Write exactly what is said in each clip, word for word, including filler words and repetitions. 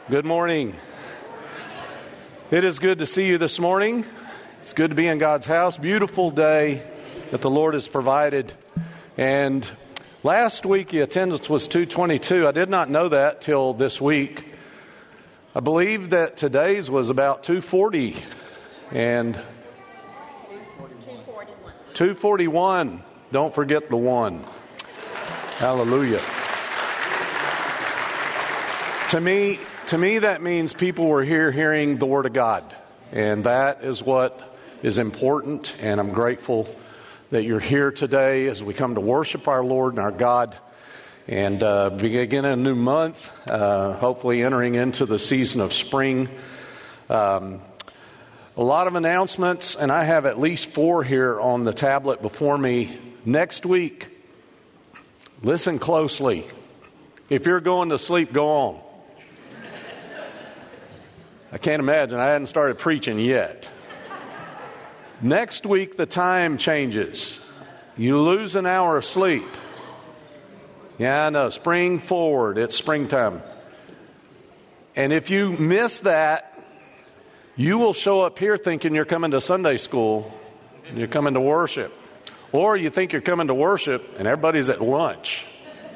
Good morning. It is good to see you this morning. It's good to be in God's house. Beautiful day that the Lord has provided. And last week the attendance was two twenty-two. I did not know that till this week. I believe that today's was about two forty and two forty-one. Don't forget the one. Hallelujah. To me, to me, that means people were here hearing the Word of God. And that is what is important. And I'm grateful that you're here today as we come to worship our Lord and our God. And uh, begin a new month, uh, hopefully entering into the season of spring. Um, a lot of announcements, and I have at least four here on the tablet before me. Next week, listen closely. If you're going to sleep, go on. I can't imagine. I hadn't started preaching yet. Next week, the time changes. You lose an hour of sleep. Yeah, I know. Spring forward. It's springtime. And if you miss that, you will show up here thinking you're coming to Sunday school and you're coming to worship. Or you think you're coming to worship and everybody's at lunch.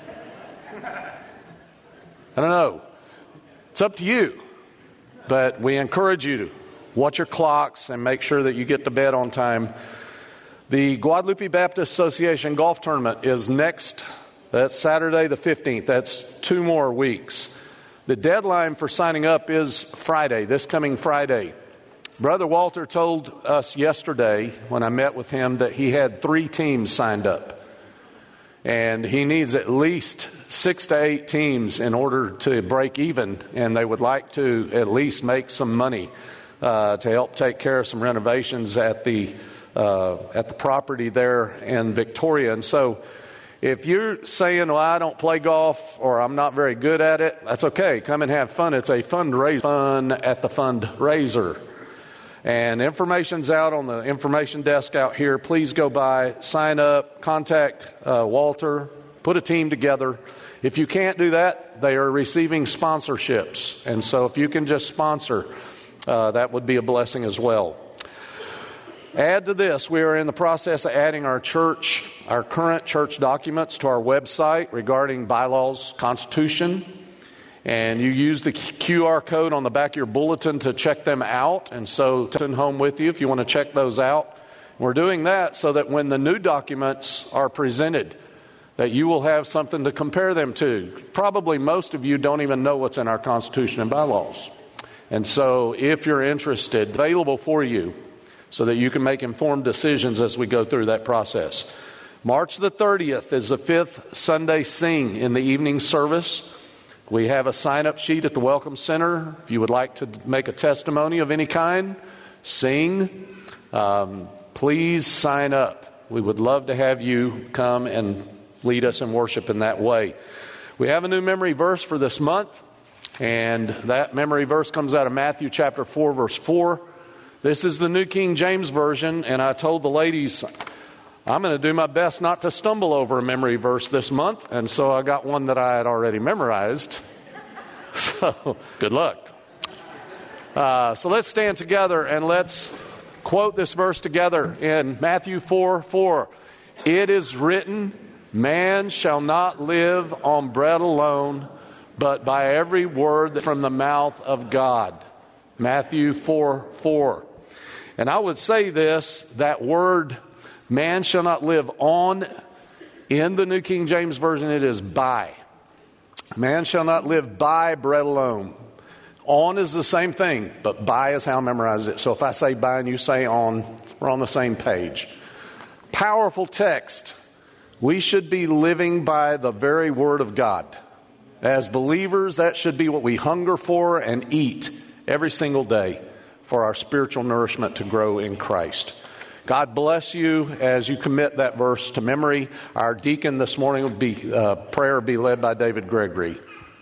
I don't know. It's up to you. But we encourage you to watch your clocks and make sure that you get to bed on time. The Guadalupe Baptist Association golf tournament is next. That's Saturday the fifteenth. That's two more weeks. The deadline for signing up is Friday, this coming Friday. Brother Walter told us yesterday when I met with him that he had three teams signed up. And he needs at least six to eight teams in order to break even. And they would like to at least make some money uh, to help take care of some renovations at the uh, at the property there in Victoria. And so if you're saying, well, I don't play golf or I'm not very good at it, that's okay. Come and have fun. It's a fundraiser. Fun at the fundraiser. And information's out on the information desk out here. Please go by, sign up, contact uh, Walter, put a team together. If you can't do that, they are receiving sponsorships. And so if you can just sponsor, uh, that would be a blessing as well. Add to this, we are in the process of adding our church, our current church documents to our website regarding bylaws, constitution. And you use the Q R code on the back of your bulletin to check them out. And so take them home with you if you want to check those out. We're doing that so that when the new documents are presented, that you will have something to compare them to. Probably most of you don't even know what's in our Constitution and bylaws. And so if you're interested, available for you so that you can make informed decisions as we go through that process. March the thirtieth is the fifth Sunday Sing in the evening service. We have a sign-up sheet at the Welcome Center. If you would like to make a testimony of any kind, sing, um, please sign up. We would love to have you come and lead us in worship in that way. We have a new memory verse for this month, and that memory verse comes out of Matthew chapter four, verse four. This is the New King James Version, and I told the ladies, I'm going to do my best not to stumble over a memory verse this month, and so I got one that I had already memorized. So, good luck. Uh, so let's stand together and let's quote this verse together in Matthew four four. It is written, man shall not live on bread alone, but by every word from the mouth of God. Matthew four four. And I would say this, that word, man shall not live on, in the New King James Version, it is by. Man shall not live by bread alone. On is the same thing, but by is how I memorize it. So if I say by and you say on, we're on the same page. Powerful text. We should be living by the very word of God. As believers, that should be what we hunger for and eat every single day for our spiritual nourishment to grow in Christ. God bless you as you commit that verse to memory. Our deacon this morning will be uh, prayer will be led by David Gregory.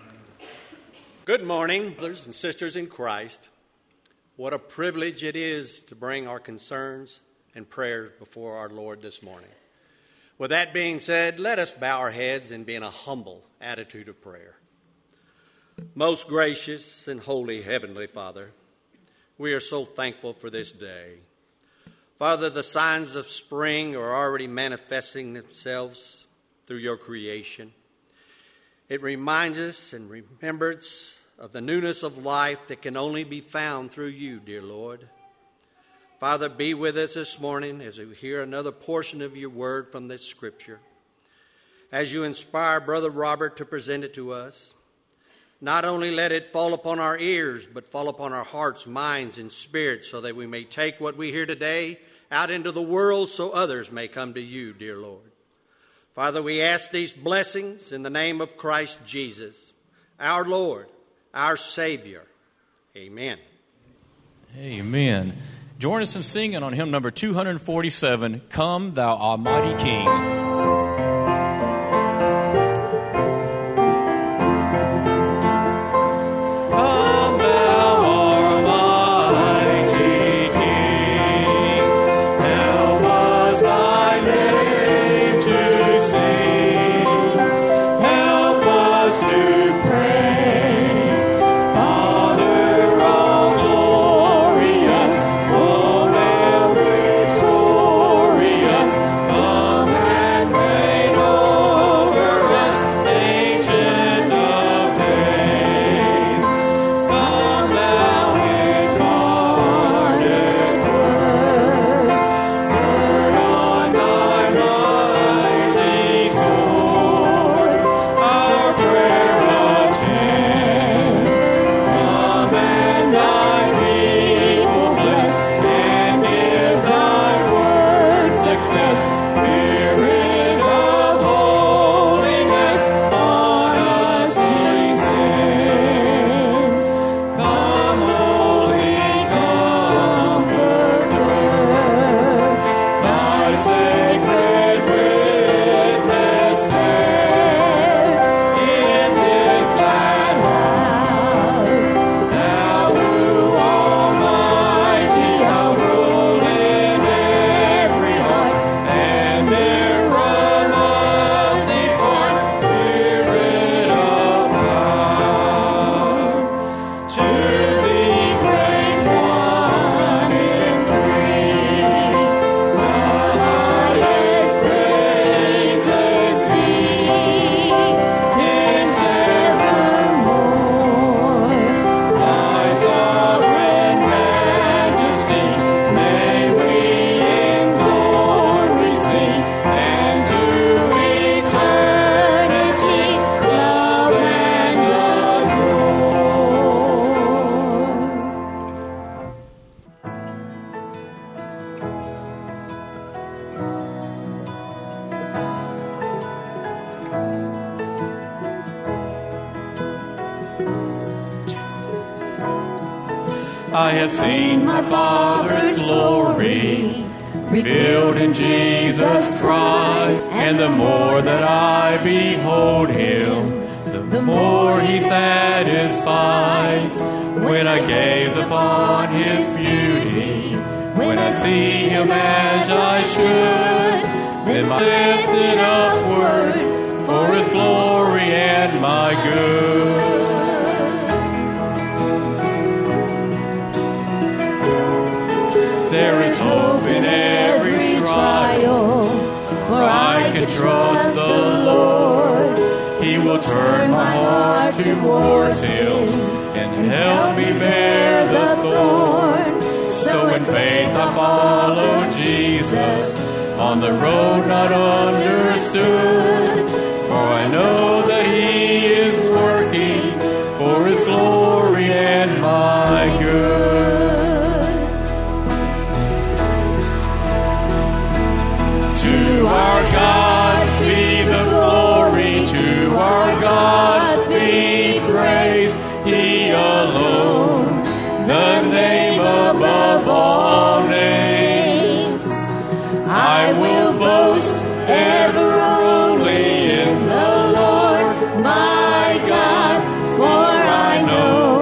Good morning, brothers and sisters in Christ. What a privilege it is to bring our concerns and prayers before our Lord this morning. With that being said, let us bow our heads and be in a humble attitude of prayer. Most gracious and holy Heavenly Father, we are so thankful for this day. Father, the signs of spring are already manifesting themselves through your creation. It reminds us and remembers of the newness of life that can only be found through you, dear Lord. Father, be with us this morning as we hear another portion of your word from this scripture. As you inspire Brother Robert to present it to us, not only let it fall upon our ears, but fall upon our hearts, minds, and spirits so that we may take what we hear today out into the world so others may come to you, dear Lord. Father, we ask these blessings in the name of Christ Jesus, our Lord, our Savior. Amen. Amen. Join us in singing on hymn number two forty-seven, Come Thou Almighty King. I have seen my Father's glory revealed in Jesus Christ, and the more that I behold Him, the more He satisfies. When I gaze upon His beauty, when I see Him as I should, then my lifted upward for His glory and my good. There is hope in every trial, for I can trust the Lord. He will turn my heart towards Him and help me bear the thorn. So in faith I follow Jesus on the road not understood, for I know that He is working for His glory and my good. To our God be the glory, to our God be praise, He alone, the name above all names. I will boast ever only in the Lord my God, for I know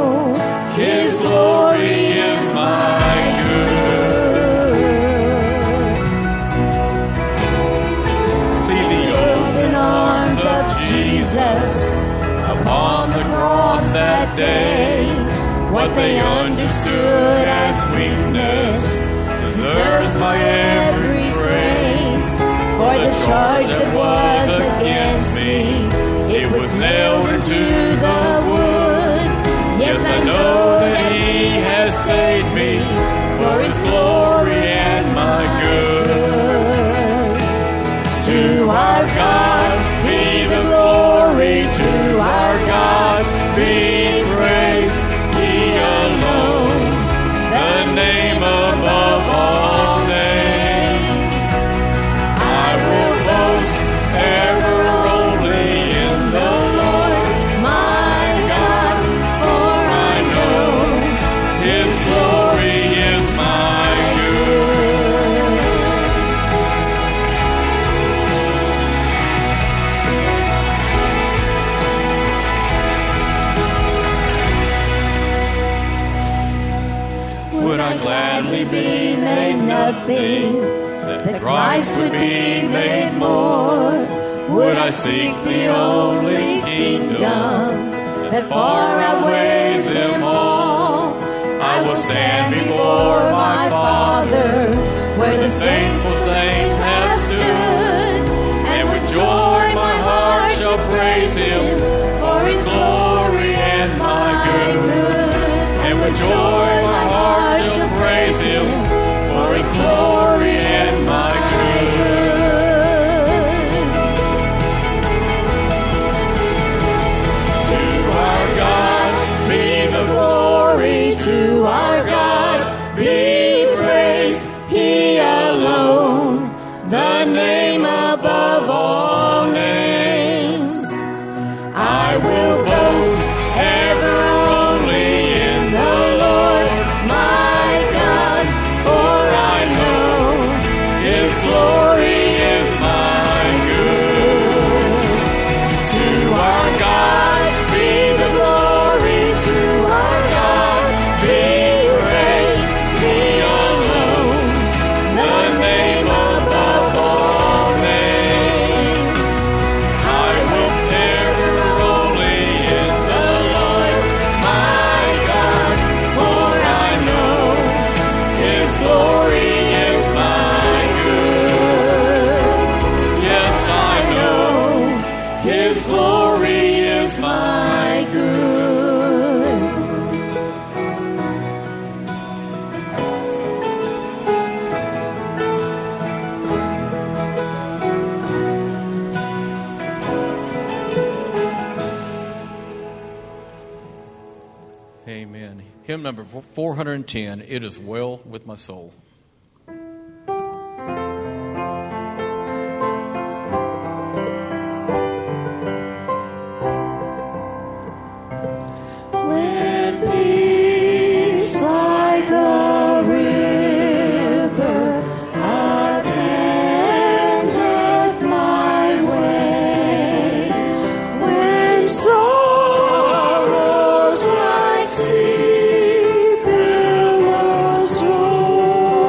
that day. What they understood as weakness deserves my every praise. For the charge that was against me, it was nailed into the wood. Yes, I know that He has saved me for His glory and my good. To our God be the glory, to our God be praise, He alone, the name above all names. I will boast ever only in the Lord my God, for I know His glory is my good. Would I gladly be made nothing, that Christ would be made more? Would I seek the only kingdom that far outweighs them all? I will stand before my Father, where the faithful saints have stood, and with joy my heart shall praise Him for His glory and my good. And with joy my heart shall praise Him for His glory and my good. To our God be the glory, to our God be praised, He alone, the name above all names. I will boast ever only in the Lord my God, for I know His glory is my good. To our God be the glory, to our God be praised, He alone, the name above all names. I will ever only in the Lord my God, for I know His glory is my good. Yes, I know His glory is my good. Amen. Hymn number four hundred ten, It Is Well With My Soul. When peace like a river attendeth my way, when sorrows like sea billows roll,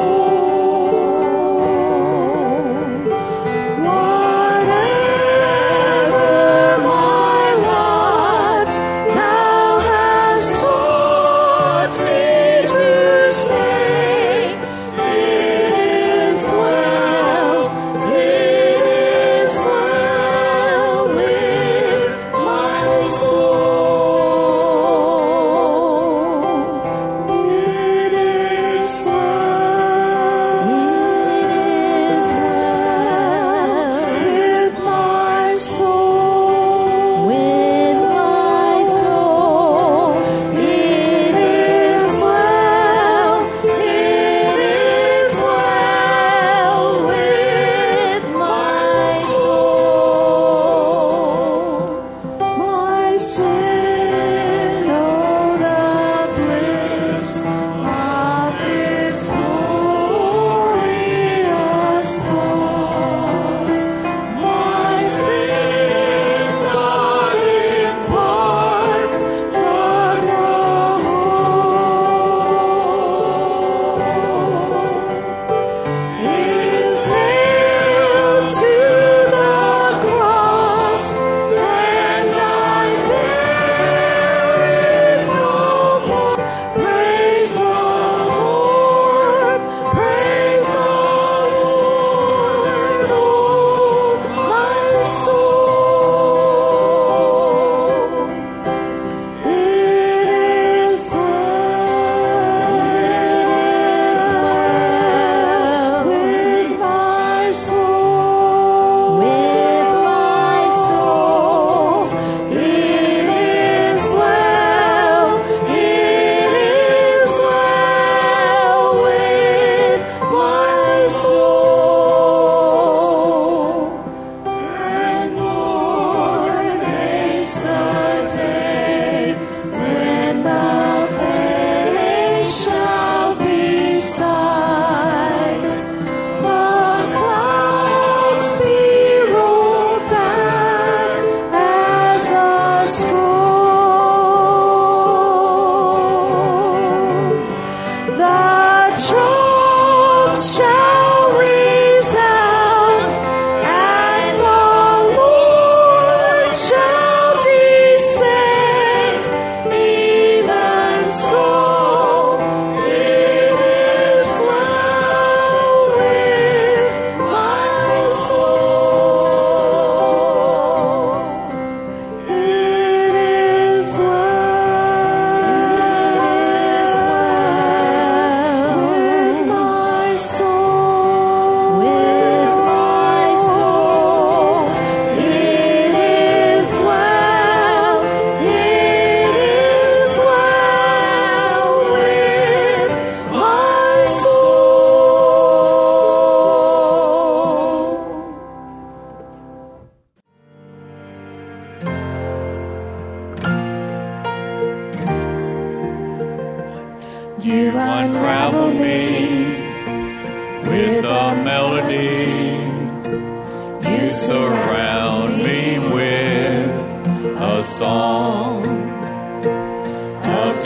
You unravel me with a melody. You surround me with a song of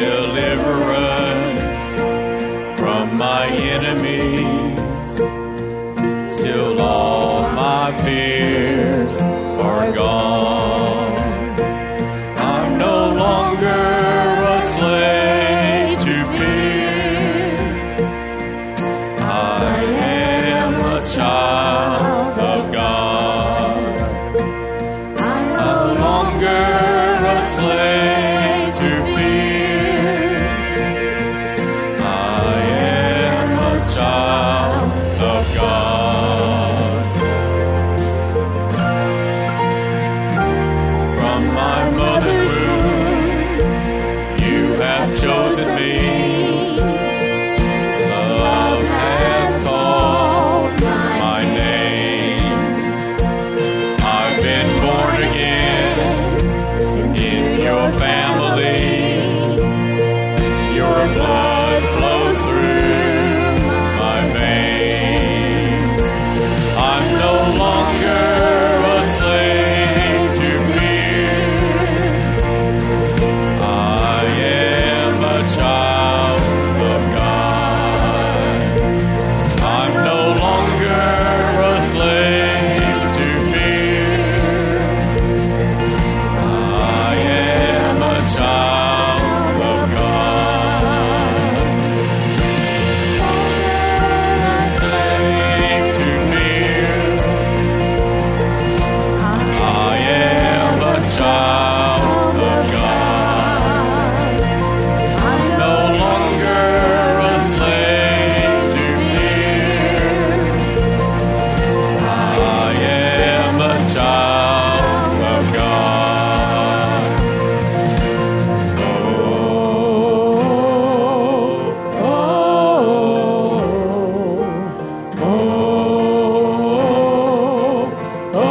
deliverance from my enemies, till all my fears are gone. I'm no longer a slave to fear. I am a child of God. I'm no longer a slave to fear. I am a child of God. From my mother's womb, you have chosen me. Love has called my name. I've been born again in your family. Your blood flows through my veins. I'm no longer a slave to fear. I am a child of God. I'm no longer a slave to fear. I am a child of God. Slave to fear. I am a child of God. I'm no longer a slave to fear. I am a child of God. Oh, oh, oh, oh,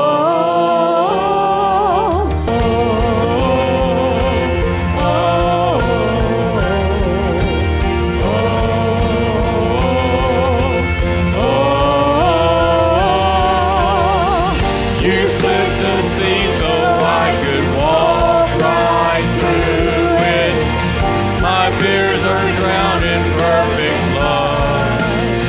You split the sea so I could walk right through it. My fears are drowned in perfect love.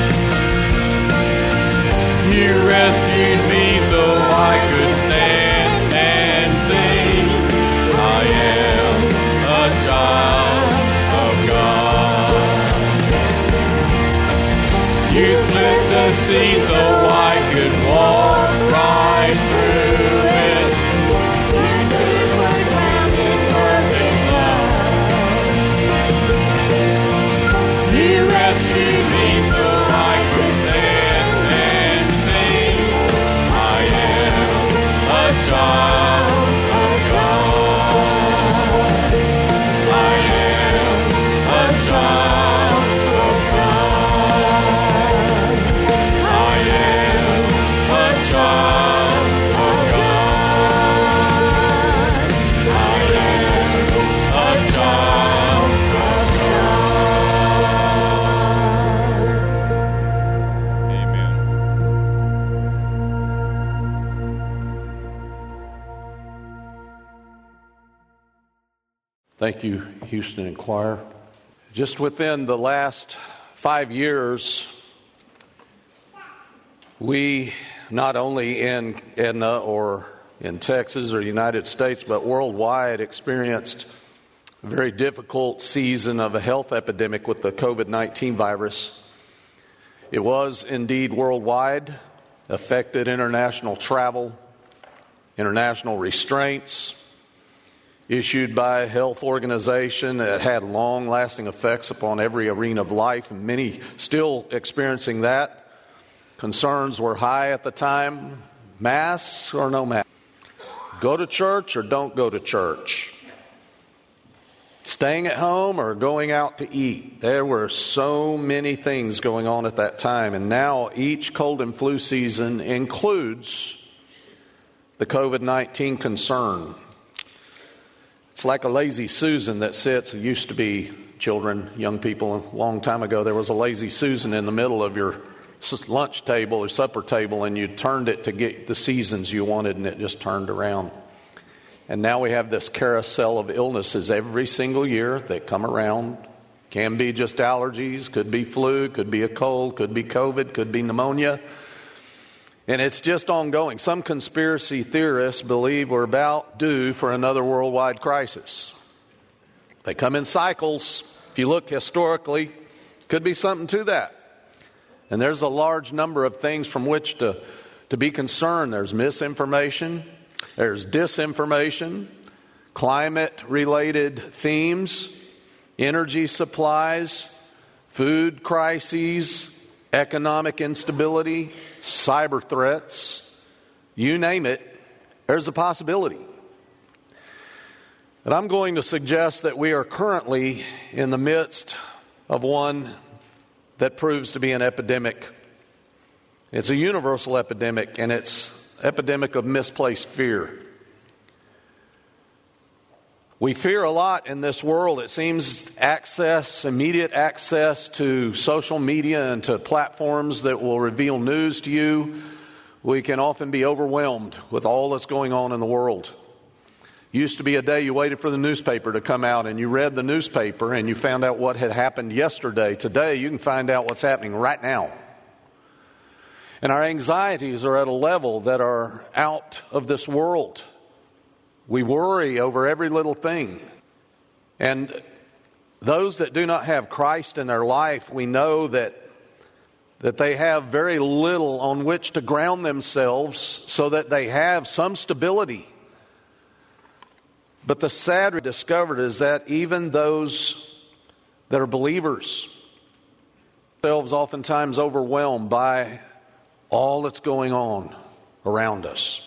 You rescued me so I could stand and sing. I am a child of God. You split the sea so I could walk right through it. Your tears were drowned in perfect love. You rescued me so I could stand and sing. I am a child of God. I am a child of God. I am a child of God. I am a child of God. Amen. Thank you, Houston and Choir. Just within the last five years, we, not only in Edna or in Texas or the United States, but worldwide, experienced a very difficult season of a health epidemic with the covid nineteen virus. It was indeed worldwide, affected international travel, international restraints issued by a health organization that had long-lasting effects upon every arena of life, and many still experiencing that. Concerns were high at the time. Masks or no masks? Go to church or don't go to church? Staying at home or going out to eat? There were so many things going on at that time, and now each cold and flu season includes the covid nineteen concern. It's like a lazy Susan that sits, who used to be children, young people, a long time ago, there was a Lazy Susan in the middle of your lunch table or supper table, and you turned it to get the seasons you wanted, and it just turned around. And now we have this carousel of illnesses every single year that come around. Can be just allergies, could be flu, could be a cold, could be COVID, could be pneumonia. And it's just ongoing. Some conspiracy theorists believe we're about due for another worldwide crisis. They come in cycles. If you look historically, could be something to that. And there's a large number of things from which to, to be concerned. There's misinformation, there's disinformation, climate-related themes, energy supplies, food crises, economic instability, cyber threats, you name it, there's a possibility. But I'm going to suggest that we are currently in the midst of one that proves to be an epidemic. It's a universal epidemic, and it's an epidemic of misplaced fear. We fear a lot in this world. It seems access, immediate access to social media and to platforms that will reveal news to you. We can often be overwhelmed with all that's going on in the world. Used to be a day you waited for the newspaper to come out and you read the newspaper and you found out what had happened yesterday. Today you can find out what's happening right now. And our anxieties are at a level that are out of this world. We worry over every little thing. And those that do not have Christ in their life, we know that, that they have very little on which to ground themselves so that they have some stability. But the sad we discovered is that even those that are believers, themselves oftentimes overwhelmed by all that's going on around us.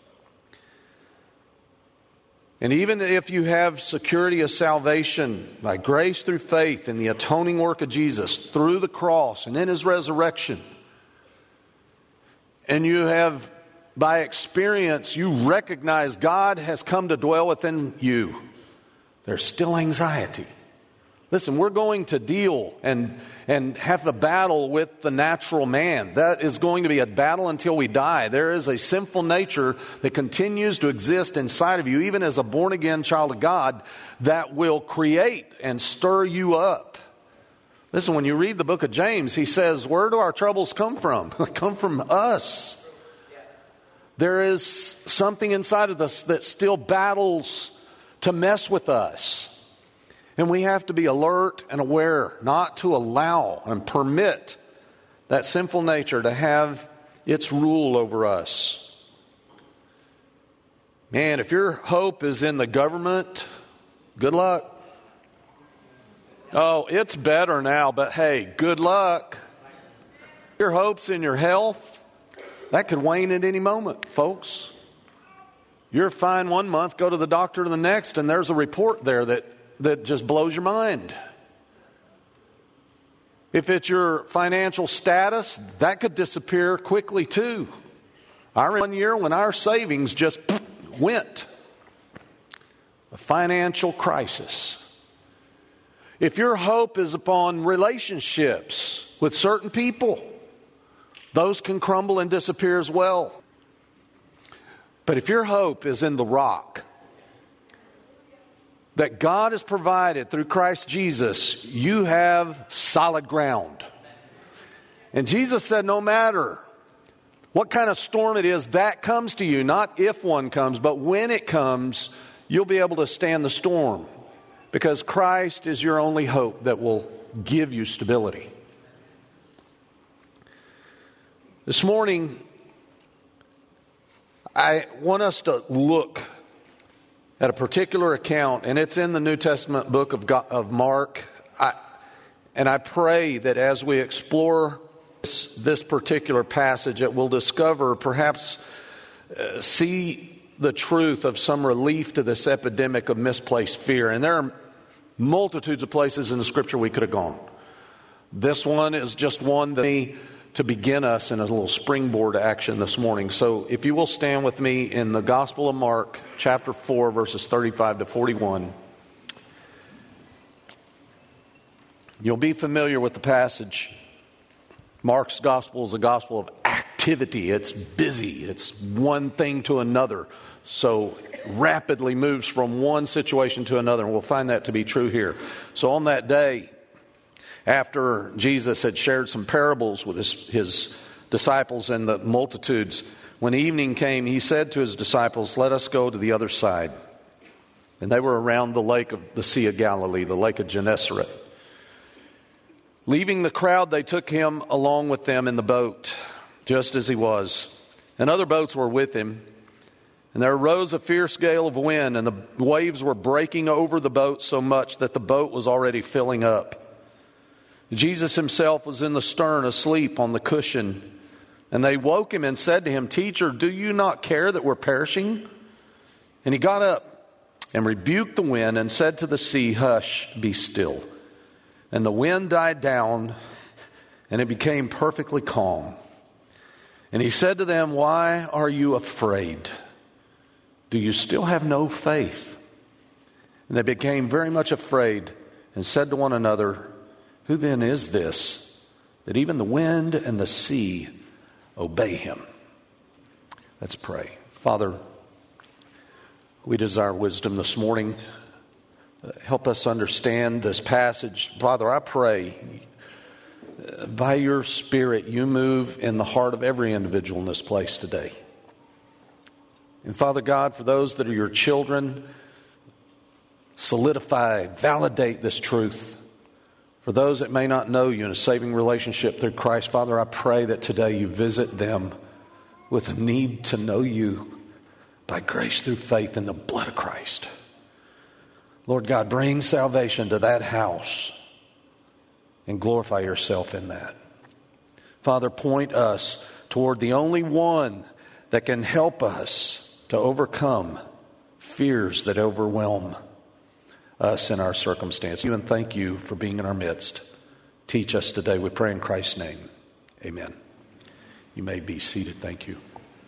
And even if you have security of salvation by grace through faith in the atoning work of Jesus through the cross and in His resurrection, and you have, by experience, you recognize God has come to dwell within you, there's still anxiety. Listen, we're going to deal and and have a battle with the natural man. That is going to be a battle until we die. There is a sinful nature that continues to exist inside of you, even as a born-again child of God, that will create and stir you up. Listen, when you read the book of James, he says, where do our troubles come from? They come from us. There is something inside of us that still battles to mess with us. And we have to be alert and aware not to allow and permit that sinful nature to have its rule over us. Man, if your hope is in the government, good luck. Oh, it's better now, but hey, good luck. Your hope's in your health, that could wane at any moment, folks. You're fine one month, go to the doctor the next, and there's a report there that that just blows your mind. If it's your financial status, that could disappear quickly too. I remember one year when our savings just went. A financial crisis. If your hope is upon relationships with certain people, those can crumble and disappear as well. But if your hope is in the rock that God has provided through Christ Jesus, you have solid ground. And Jesus said no matter what kind of storm it is that comes to you, not if one comes, but when it comes, you'll be able to stand the storm. Because Christ is your only hope that will give you stability. This morning, I want us to look at a particular account, and it's in the New Testament book of, God, of Mark. I, and I pray that as we explore this, this particular passage, that we'll discover, perhaps uh, see the truth of some relief to this epidemic of misplaced fear. And there are multitudes of places in the Scripture we could have gone. This one is just one that to begin us in a little springboard action this morning. So if you will stand with me in the Gospel of Mark, chapter four, verses thirty-five to forty-one. You'll be familiar with the passage. Mark's gospel is a gospel of activity. It's busy. It's one thing to another. So rapidly moves from one situation to another. And we'll find that to be true here. So on that day, after Jesus had shared some parables with his, his disciples and the multitudes, when evening came, he said to his disciples, "Let us go to the other side." And they were around the lake of the Sea of Galilee, the lake of Gennesaret. Leaving the crowd, they took him along with them in the boat, just as he was. And other boats were with him. And there arose a fierce gale of wind, and the waves were breaking over the boat so much that the boat was already filling up. Jesus himself was in the stern, asleep on the cushion. And they woke him and said to him, "Teacher, do you not care that we're perishing?" And he got up and rebuked the wind and said to the sea, "Hush, be still." And the wind died down, and it became perfectly calm. And he said to them, "Why are you afraid? Do you still have no faith?" And they became very much afraid and said to one another, "Who then is this, that even the wind and the sea obey him?" Let's pray. Father, we desire wisdom this morning. Help us understand this passage. Father, I pray, by your Spirit, you move in the heart of every individual in this place today. And Father God, for those that are your children, solidify, validate this truth. For those that may not know you in a saving relationship through Christ, Father, I pray that today you visit them with a need to know you by grace through faith in the blood of Christ. Lord God, bring salvation to that house and glorify yourself in that. Father, point us toward the only one that can help us to overcome fears that overwhelm us in our circumstance. And thank you for being in our midst. Teach us today, we pray in Christ's name. Amen. You may be seated. Thank you.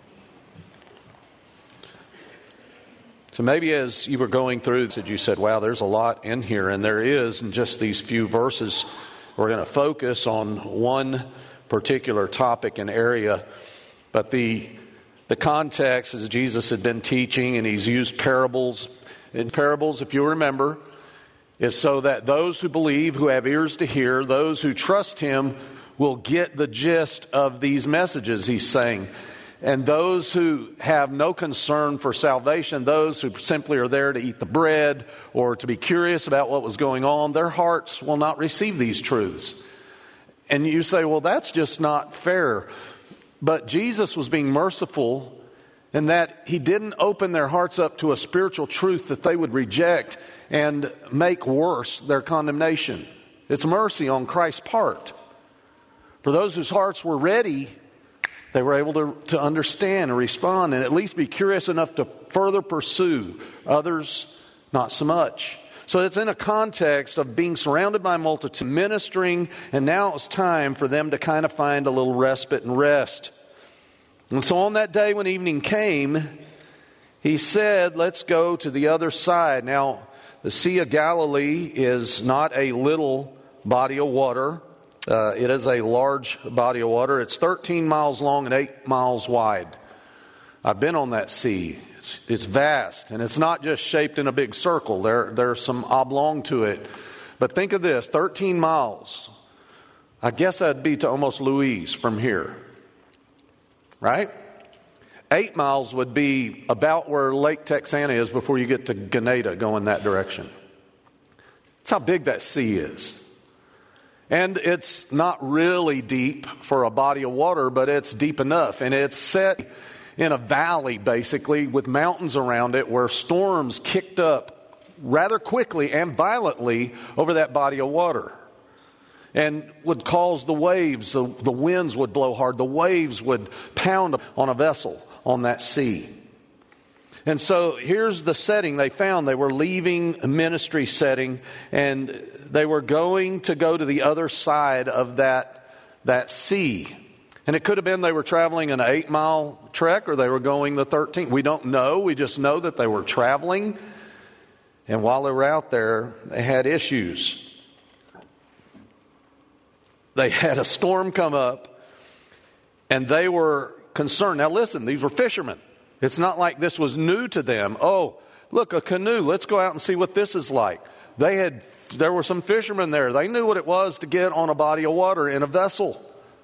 So maybe as you were going through, you said, wow, there's a lot in here. And there is in just these few verses. We're going to focus on one particular topic and area. But the the context is Jesus had been teaching and he's used parables. In parables, if you remember, is so that those who believe, who have ears to hear, those who trust him will get the gist of these messages he's saying. And those who have no concern for salvation, those who simply are there to eat the bread or to be curious about what was going on, their hearts will not receive these truths. And you say, well, that's just not fair. But Jesus was being merciful in that he didn't open their hearts up to a spiritual truth that they would reject and make worse their condemnation. It's mercy on Christ's part. For those whose hearts were ready, they were able to, to understand and respond and at least be curious enough to further pursue. Others, not so much. So it's in a context of being surrounded by a multitude, ministering, and now it's time for them to kind of find a little respite and rest. And so on that day when evening came, he said, let's go to the other side. Now, the Sea of Galilee is not a little body of water. Uh, it is a large body of water. It's thirteen miles long and eight miles wide. I've been on that sea. It's, it's vast, and it's not just shaped in a big circle. There, there's some oblong to it. But think of this, thirteen miles. I guess that'd be to almost Louise from here. Right? Eight miles would be about where Lake Texana is before you get to Ganada going that direction. That's how big that sea is. And it's not really deep for a body of water, but it's deep enough. And it's set in a valley, basically, with mountains around it where storms kicked up rather quickly and violently over that body of water. And would cause the waves, the, the winds would blow hard. The waves would pound on a vessel on that sea. And so here's the setting they found. They were leaving a ministry setting and they were going to go to the other side of that, that sea. And it could have been they were traveling an eight mile trek or they were going the thirteen. We don't know. We just know that they were traveling. And while they were out there, they had issues. they had a storm come up, and they were concerned. Now listen, these were fishermen. It's not like this was new to them. Oh, look, a canoe. Let's go out and see what this is like. They had, there were some fishermen there. They knew what it was to get on a body of water in a vessel.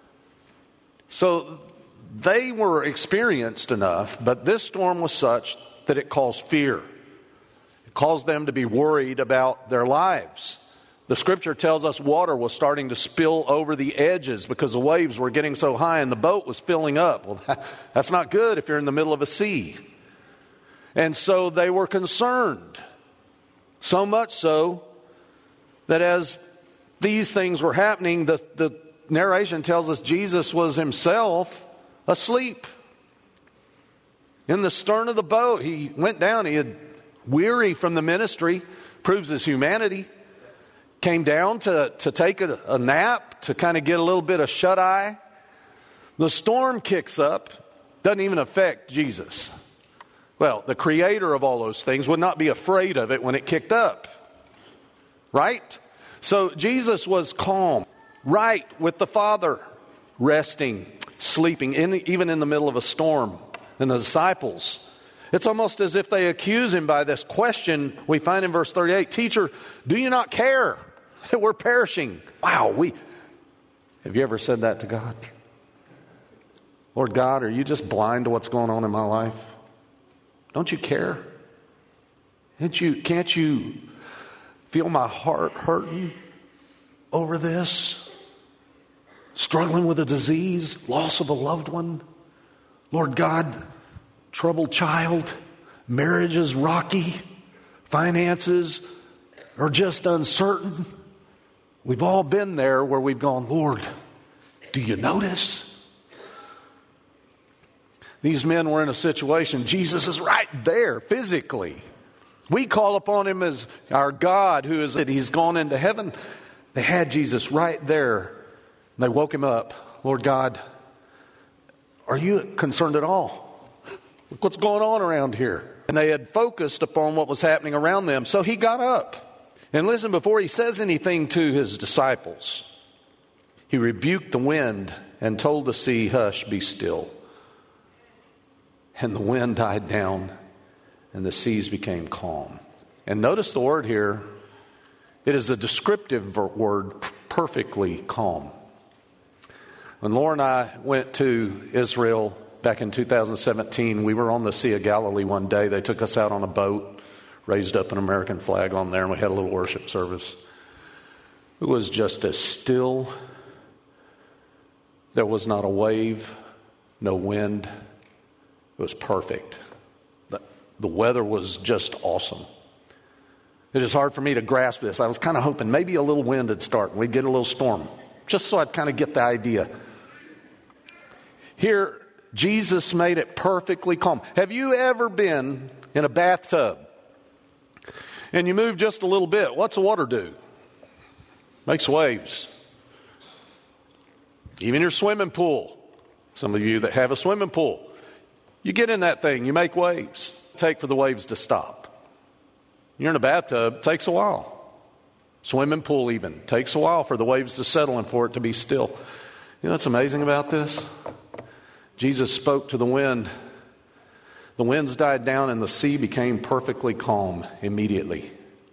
So they were experienced enough, but this storm was such that it caused fear. It caused them to be worried about their lives. The scripture tells us water was starting to spill over the edges because the waves were getting so high and the boat was filling up. Well, that, that's not good if you're in the middle of a sea. And so they were concerned. So much so that as these things were happening, the, the narration tells us Jesus was himself asleep. In the stern of the boat, he went down. He had weary from the ministry, proves his humanity. Came down to, to take a, a nap, to kind of get a little bit of shut-eye. The storm kicks up, doesn't even affect Jesus. Well, the creator of all those things would not be afraid of it when it kicked up. Right? So Jesus was calm, right with the Father, resting, sleeping, in, even in the middle of a storm. And the disciples, it's almost as if they accuse him by this question we find in verse thirty-eight. Teacher, do you not care that we're perishing? Wow, we have you ever said that to God? Lord God, are you just blind to what's going on in my life? Don't you care? Can't you, can't you feel my heart hurting over this? Struggling with a disease, loss of a loved one. Lord God, troubled child, marriage is rocky, finances are just uncertain. We've all been there where we've gone, Lord, do you notice? These men were in a situation, Jesus is right there physically. We call upon him as our God who is that he's gone into heaven. They had Jesus right there. They woke him up. Lord God, are you concerned at all? Look what's going on around here. And they had focused upon what was happening around them. So he got up. And listen, before he says anything to his disciples, he rebuked the wind and told the sea, hush, be still. And the wind died down and the seas became calm. And notice the word here. It is a descriptive word, perfectly calm. When Laura and I went to Israel back in two thousand seventeen, we were on the Sea of Galilee one day. They took us out on a boat, raised up an American flag on there, and we had a little worship service. It was just as still. There was not a wave, no wind. It was perfect. The, the weather was just awesome. It is hard for me to grasp this. I was kind of hoping maybe a little wind would start and we'd get a little storm, just so I'd kind of get the idea. Here, Jesus made it perfectly calm. Have you ever been in a bathtub and you move just a little bit? What's the water do? Makes waves. Even your swimming pool. Some of you that have a swimming pool, you get in that thing, you make waves. Take for the waves to stop. You're in a bathtub, it takes a while. Swimming pool even, takes a while for the waves to settle and for it to be still. You know what's amazing about this? Jesus spoke to the wind. The winds died down and the sea became perfectly calm immediately.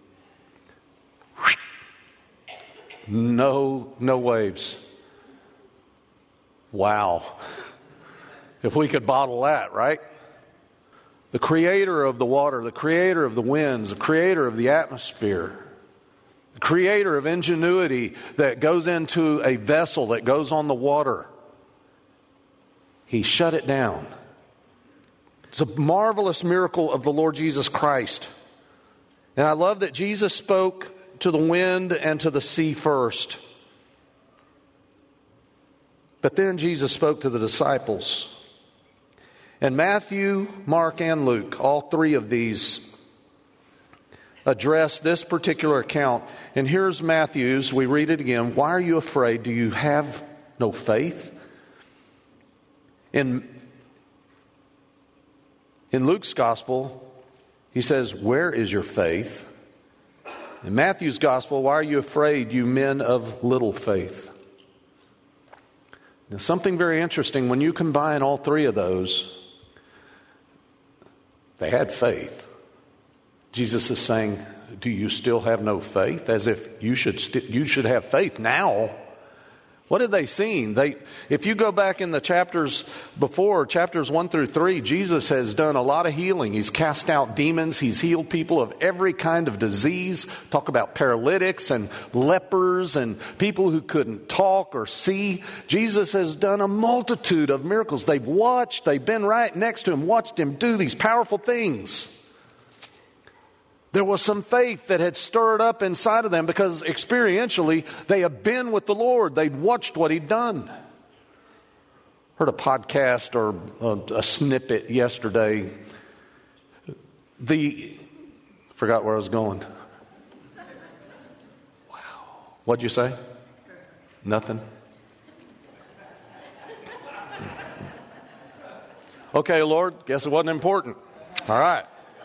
No, no waves. Wow. If we could bottle that, right? The creator of the water, the creator of the winds, the creator of the atmosphere, the creator of ingenuity that goes into a vessel that goes on the water. He shut it down. It's a marvelous miracle of the Lord Jesus Christ. And I love that Jesus spoke to the wind and to the sea first. But then Jesus spoke to the disciples. And Matthew, Mark, and Luke, all three of these address this particular account. And here's Matthew's. We read it again. Why are you afraid? Do you have no faith? In, in Luke's gospel, he says, where is your faith? In Matthew's gospel, why are you afraid, you men of little faith? Now, something very interesting, when you combine all three of those, they had faith. Jesus is saying, do you still have no faith? As if you should st- you should have faith now. What had they seen? They, if you go back in the chapters before, chapters one through three, Jesus has done a lot of healing. He's cast out demons. He's healed people of every kind of disease. Talk about paralytics and lepers and people who couldn't talk or see. Jesus has done a multitude of miracles. They've watched. They've been right next to him, watched him do these powerful things. There was some faith that had stirred up inside of them because experientially they had been with the Lord. They'd watched what he'd done. Heard a podcast or a, a snippet yesterday. The, forgot where I was going. Wow. What'd you say? Nothing? Okay, Lord, guess it wasn't important. All right.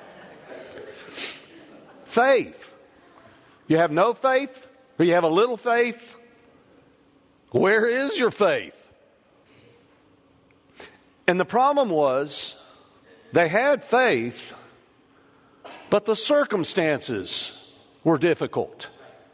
Faith. You have no faith, or you have a little faith. Where is your faith? And the problem was, they had faith, but the circumstances were difficult.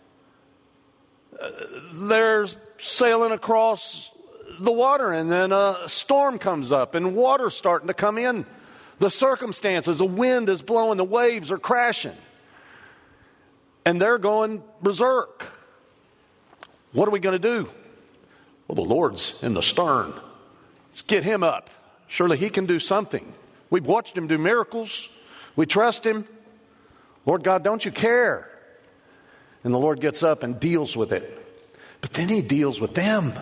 They're sailing across the water, and then a storm comes up, and water's starting to come in. The circumstances, the wind is blowing, the waves are crashing. And they're going berserk. What are we going to do? Well, the Lord's in the stern. Let's get him up. Surely he can do something. We've watched him do miracles. We trust him. Lord God, don't you care? And the Lord gets up and deals with it. But then he deals with them.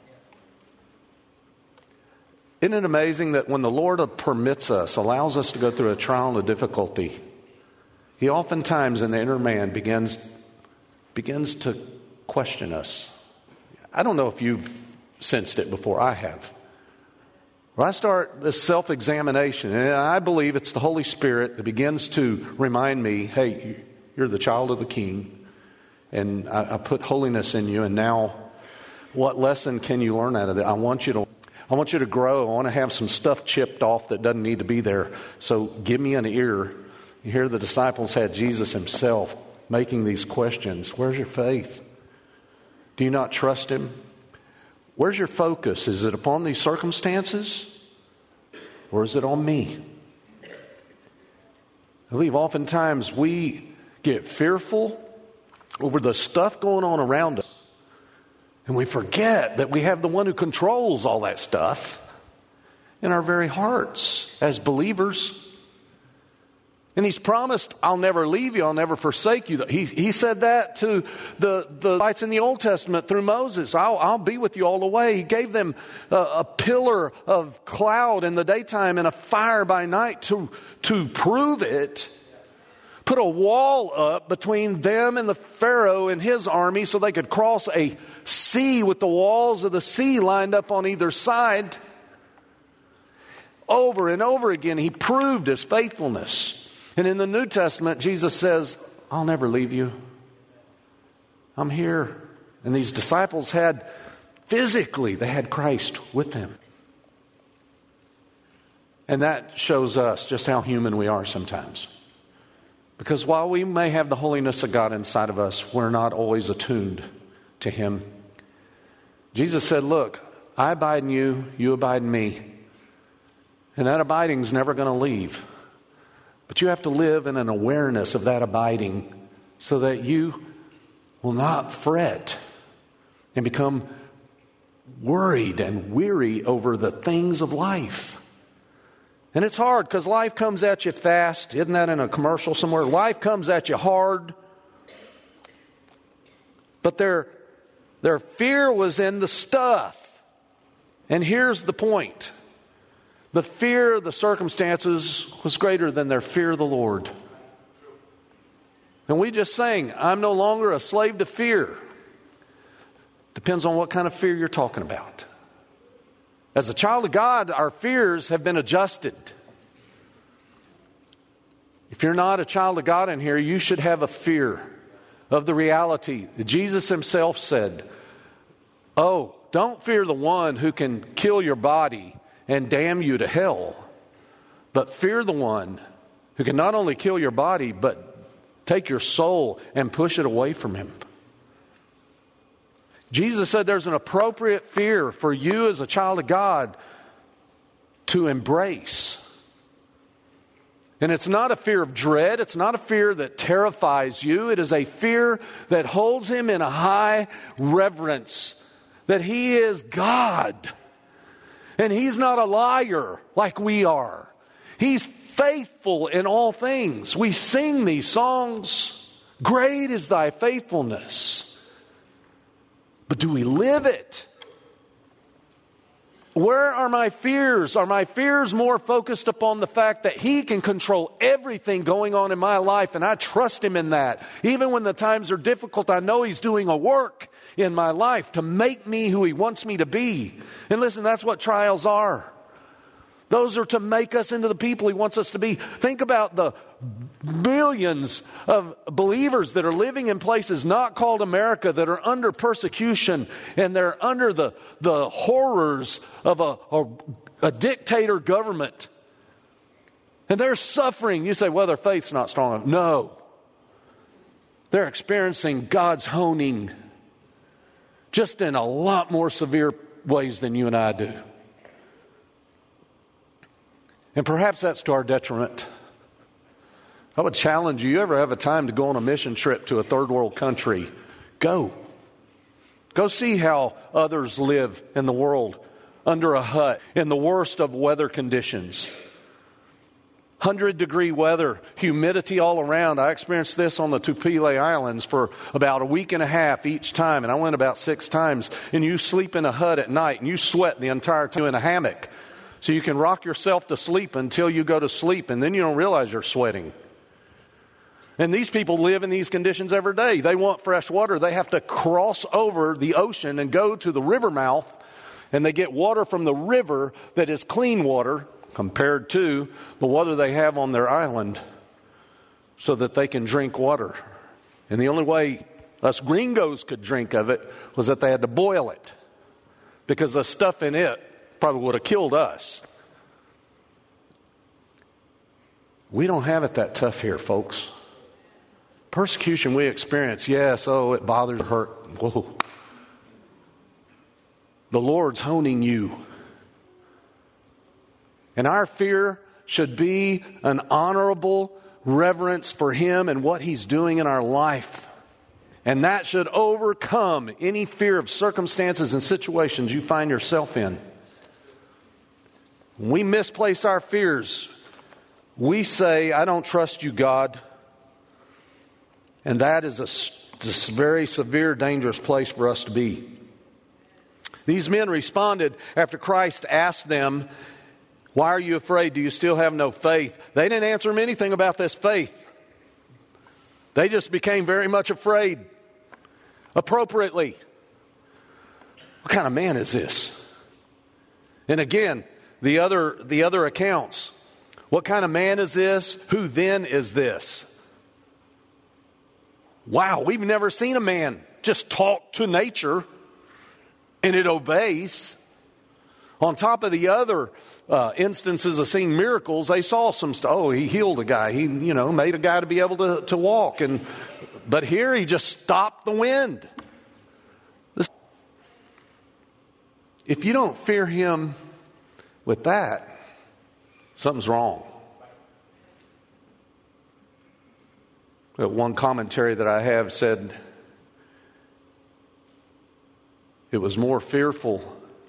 Isn't it amazing that when the Lord permits us, allows us to go through a trial and a difficulty, he oftentimes in the inner man begins, begins to question us. I don't know if you've sensed it before. I have. Where I start this self-examination, and I believe it's the Holy Spirit that begins to remind me, hey, you're the child of the King, and I, I put holiness in you, and now what lesson can you learn out of that? I want you to I want you to grow. I want to have some stuff chipped off that doesn't need to be there. So give me an ear. You hear the disciples had Jesus himself making these questions. Where's your faith? Do you not trust him? Where's your focus? Is it upon these circumstances? Or is it on me? I believe oftentimes we get fearful over the stuff going on around us. And we forget that we have the one who controls all that stuff in our very hearts as believers. And he's promised, I'll never leave you, I'll never forsake you. He, he said that to the, the lights in the Old Testament through Moses. I'll, I'll be with you all the way. He gave them a, a pillar of cloud in the daytime and a fire by night to, to prove it. Put a wall up between them and the Pharaoh and his army so they could cross a sea with the walls of the sea lined up on either side. Over and over again, he proved his faithfulness. And in the New Testament, Jesus says, I'll never leave you. I'm here. And these disciples had, physically, they had Christ with them. And that shows us just how human we are sometimes. Because while we may have the holiness of God inside of us, we're not always attuned to him. Jesus said, look, I abide in you, you abide in me. And that abiding's never going to leave. But you have to live in an awareness of that abiding so that you will not fret and become worried and weary over the things of life. And it's hard because life comes at you fast. Isn't that in a commercial somewhere? Life comes at you hard. But their, their fear was in the stuff. And here's the point. The fear of the circumstances was greater than their fear of the Lord. And we just sang, I'm no longer a slave to fear. Depends on what kind of fear you're talking about. As a child of God, our fears have been adjusted. If you're not a child of God in here, you should have a fear of the reality. Jesus himself said, oh, don't fear the one who can kill your body and damn you to hell, but fear the one who can not only kill your body, but take your soul and push it away from him. Jesus said there's an appropriate fear for you as a child of God to embrace. And it's not a fear of dread. It's not a fear that terrifies you. It is a fear that holds him in a high reverence, that he is God. And he's not a liar like we are. He's faithful in all things. We sing these songs. Great is thy faithfulness. But do we live it? Where are my fears? Are my fears more focused upon the fact that he can control everything going on in my life, and I trust him in that? Even when the times are difficult, I know he's doing a work in my life to make me who he wants me to be. And listen, that's what trials are. Those are to make us into the people he wants us to be. Think about the millions of believers that are living in places not called America, that are under persecution, and they're under the, the horrors of a, a, a dictator government. And they're suffering. You say, well, their faith's not strong enough. No. They're experiencing God's honing just in a lot more severe ways than you and I do. And perhaps that's to our detriment. I would challenge you, you ever have a time to go on a mission trip to a third world country? Go. Go see how others live in the world under a hut in the worst of weather conditions. one hundred degree weather, humidity all around. I experienced this on the Tupile Islands for about a week and a half each time, and I went about six times. And you sleep in a hut at night, and you sweat the entire time in a hammock. So you can rock yourself to sleep until you go to sleep, and then you don't realize you're sweating. And these people live in these conditions every day. They want fresh water. They have to cross over the ocean and go to the river mouth, and they get water from the river that is clean water compared to the water they have on their island so that they can drink water. And the only way us gringos could drink of it was that they had to boil it, because the stuff in it probably would have killed us. We don't have it that tough here, folks. Persecution we experience, yes, oh, it bothers, hurt. Whoa. The Lord's honing you. And our fear should be an honorable reverence for him and what he's doing in our life. And that should overcome any fear of circumstances and situations you find yourself in. When we misplace our fears, we say, I don't trust you, God. And that is a, a very severe, dangerous place for us to be. These men responded after Christ asked them, why are you afraid? Do you still have no faith? They didn't answer him anything about this faith. They just became very much afraid. Appropriately. What kind of man is this? And again, The other, the other accounts. What kind of man is this? Who then is this? Wow, we've never seen a man just talk to nature and it obeys. On top of the other uh, instances of seeing miracles, they saw some stuff. Oh, he healed a guy. He, you know, made a guy to be able to, to walk. And but here he just stopped the wind. This, if you don't fear him with that, something's wrong. One commentary that I have said it was more fearful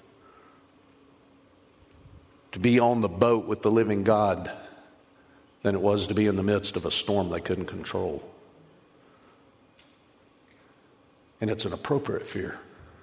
to be on the boat with the living God than it was to be in the midst of a storm they couldn't control. And it's an appropriate fear,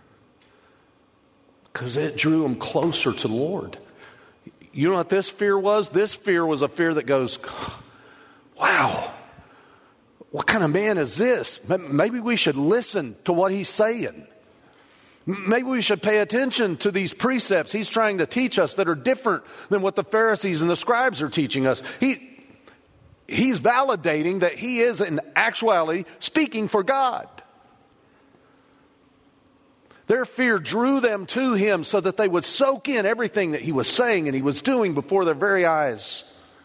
because it drew them closer to the Lord. You know what this fear was? This fear was a fear that goes, wow, what kind of man is this? Maybe we should listen to what he's saying. Maybe we should pay attention to these precepts he's trying to teach us that are different than what the Pharisees and the scribes are teaching us. He, he's validating that he is in actuality speaking for God. Their fear drew them to him so that they would soak in everything that he was saying and he was doing before their very eyes.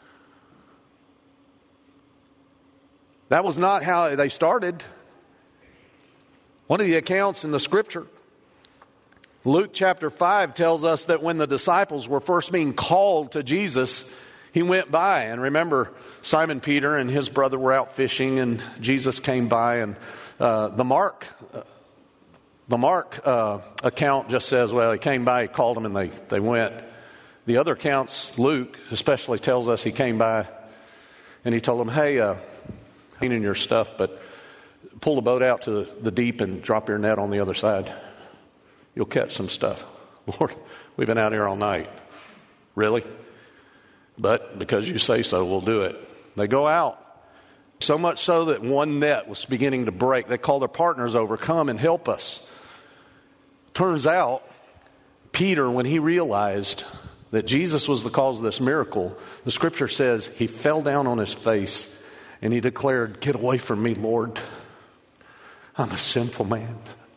That was not how they started. One of the accounts in the scripture, Luke chapter five, tells us that when the disciples were first being called to Jesus, he went by. And remember, Simon Peter and his brother were out fishing, and Jesus came by. And uh, the Mark, uh, the Mark uh, account just says, well, he came by, he called them, and they, they went. The other accounts, Luke especially, tells us he came by, and he told them, hey, uh, cleaning your stuff, but pull the boat out to the deep and drop your net on the other side. You'll catch some stuff. Lord, we've been out here all night. Really? But because you say so, we'll do it. They go out. So much so that one net was beginning to break. They called their partners over, come and help us. Turns out, Peter, when he realized that Jesus was the cause of this miracle, the scripture says he fell down on his face and he declared, get away from me, Lord. I'm a sinful man.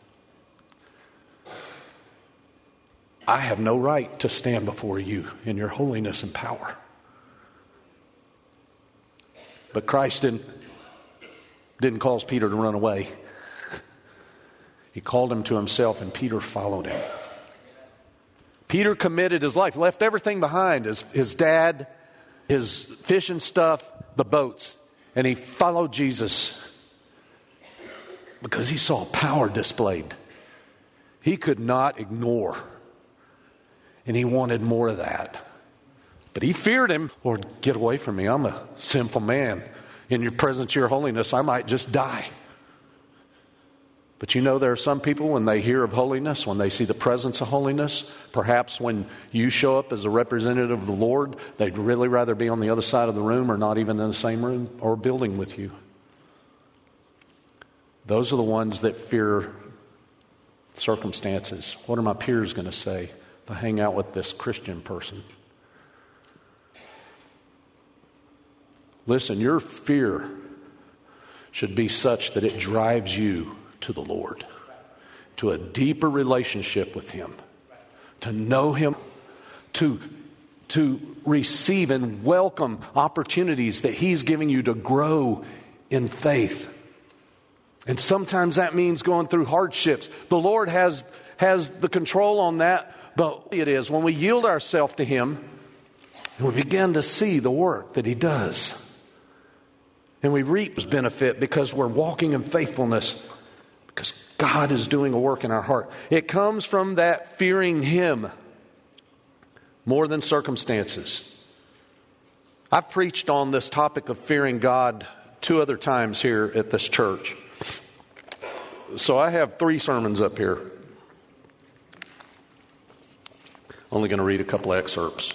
I have no right to stand before you in your holiness and power. But Christ didn't, didn't cause Peter to run away. He called him to himself, and Peter followed him. Peter committed his life, left everything behind, his, his dad, his fishing stuff, the boats, and he followed Jesus because he saw power displayed. He could not ignore, and he wanted more of that. But he feared him. Lord, get away from me. I'm a sinful man. In your presence, your holiness, I might just die. But you know, there are some people, when they hear of holiness, when they see the presence of holiness, perhaps when you show up as a representative of the Lord, they'd really rather be on the other side of the room or not even in the same room or building with you. Those are the ones that fear circumstances. What are my peers going to say if I hang out with this Christian person? Listen, your fear should be such that it drives you to the Lord, to a deeper relationship with Him, to know Him, to, to receive and welcome opportunities that He's giving you to grow in faith. And sometimes that means going through hardships. The Lord has, has the control on that, but it is when we yield ourselves to Him and we begin to see the work that He does. And we reap His benefit because we're walking in faithfulness, because God is doing a work in our heart. It comes from that fearing Him more than circumstances. I've preached on this topic of fearing God two other times here at this church. So I have three sermons up here. Only going to read a couple excerpts.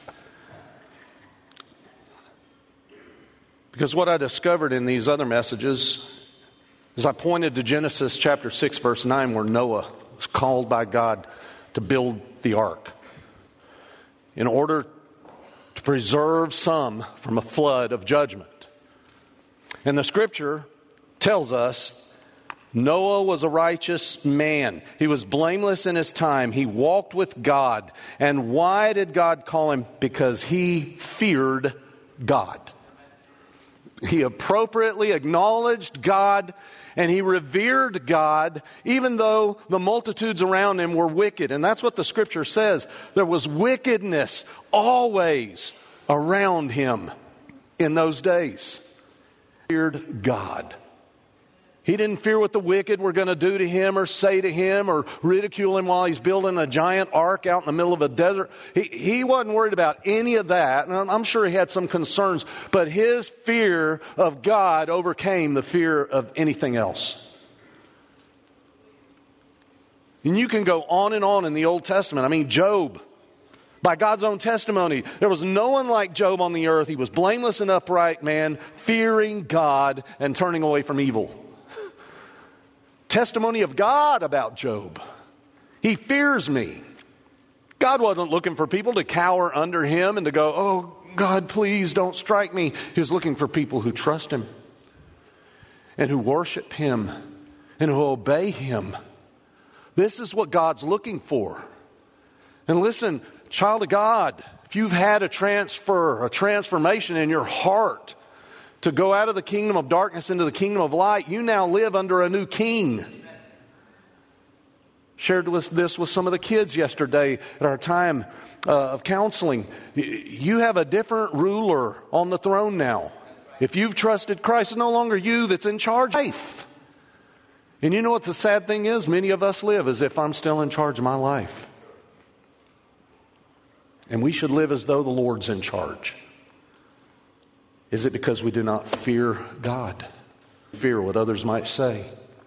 Because what I discovered in these other messages is I pointed to Genesis chapter six, verse nine, where Noah was called by God to build the ark in order to preserve some from a flood of judgment. And the scripture tells us Noah was a righteous man. He was blameless in his time. He walked with God. And why did God call him? Because he feared God. He appropriately acknowledged God and he revered God, even though the multitudes around him were wicked. And that's what the scripture says. There was wickedness always around him in those days. He feared God. He didn't fear what the wicked were going to do to him or say to him or ridicule him while he's building a giant ark out in the middle of a desert. He, he wasn't worried about any of that. And I'm sure he had some concerns, but his fear of God overcame the fear of anything else. And you can go on and on in the Old Testament. I mean, Job, by God's own testimony, there was no one like Job on the earth. He was blameless and upright man, fearing God and turning away from evil. Testimony of God about Job. He fears me. God wasn't looking for people to cower under him and to go, oh, God, please don't strike me. He was looking for people who trust him and who worship him and who obey him, This is what God's looking for. And listen, child of God, if you've had a transfer, a transformation in your heart to go out of the kingdom of darkness into the kingdom of light, you now live under a new king. Shared this with some of the kids yesterday at our time uh, of counseling. You have a different ruler on the throne now. If you've trusted Christ, it's no longer you that's in charge of life. And you know what the sad thing is? Many of us live as if I'm still in charge of my life. And we should live as though the Lord's in charge. Is it because we do not fear God? Fear what others might say?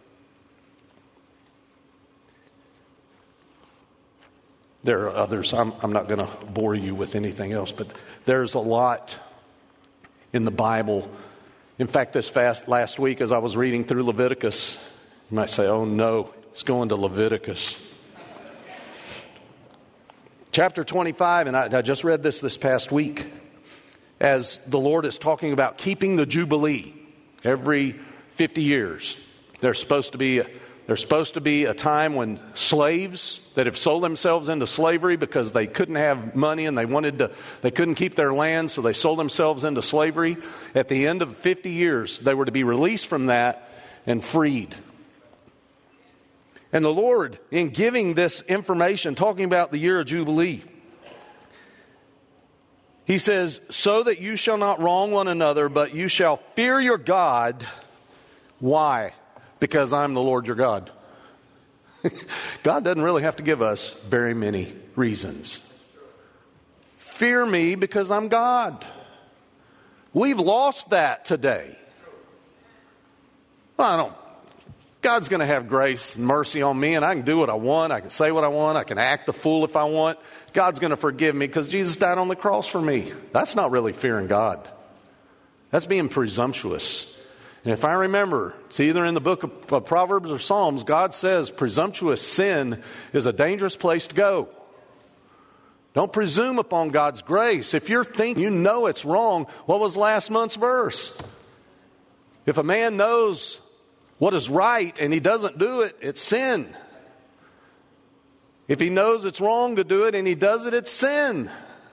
There are others. I'm, I'm not going to bore you with anything else, but there's a lot in the Bible. In fact, this fast last week as I was reading through Leviticus, you might say, oh no, it's going to Leviticus. Chapter twenty-five, and I, I just read this this past week, as the Lord is talking about keeping the Jubilee every fifty years. There's supposed to be a, there's supposed to be a time when slaves that have sold themselves into slavery because they couldn't have money and they wanted to, they couldn't keep their land, so they sold themselves into slavery. At the end of fifty years, they were to be released from that and freed. And the Lord, in giving this information, talking about the year of Jubilee, He says, so that you shall not wrong one another, but you shall fear your God. Why? Because I'm the Lord your God. God doesn't really have to give us very many reasons. Fear me because I'm God. We've lost that today. Well, I don't. God's going to have grace and mercy on me, and I can do what I want. I can say what I want. I can act the fool if I want. God's going to forgive me because Jesus died on the cross for me. That's not really fearing God. That's being presumptuous. And if I remember, it's either in the book of, of Proverbs or Psalms, God says presumptuous sin is a dangerous place to go. Don't presume upon God's grace. If you're thinking you know it's wrong, what was last month's verse? If a man knows what is right and he doesn't do it, it's sin. If he knows it's wrong to do it and he does it, it's sin.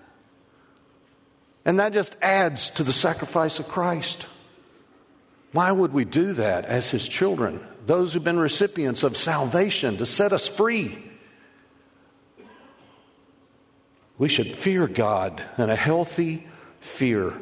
And that just adds to the sacrifice of Christ. Why would we do that as His children? Those who've been recipients of salvation to set us free. We should fear God and a healthy fear.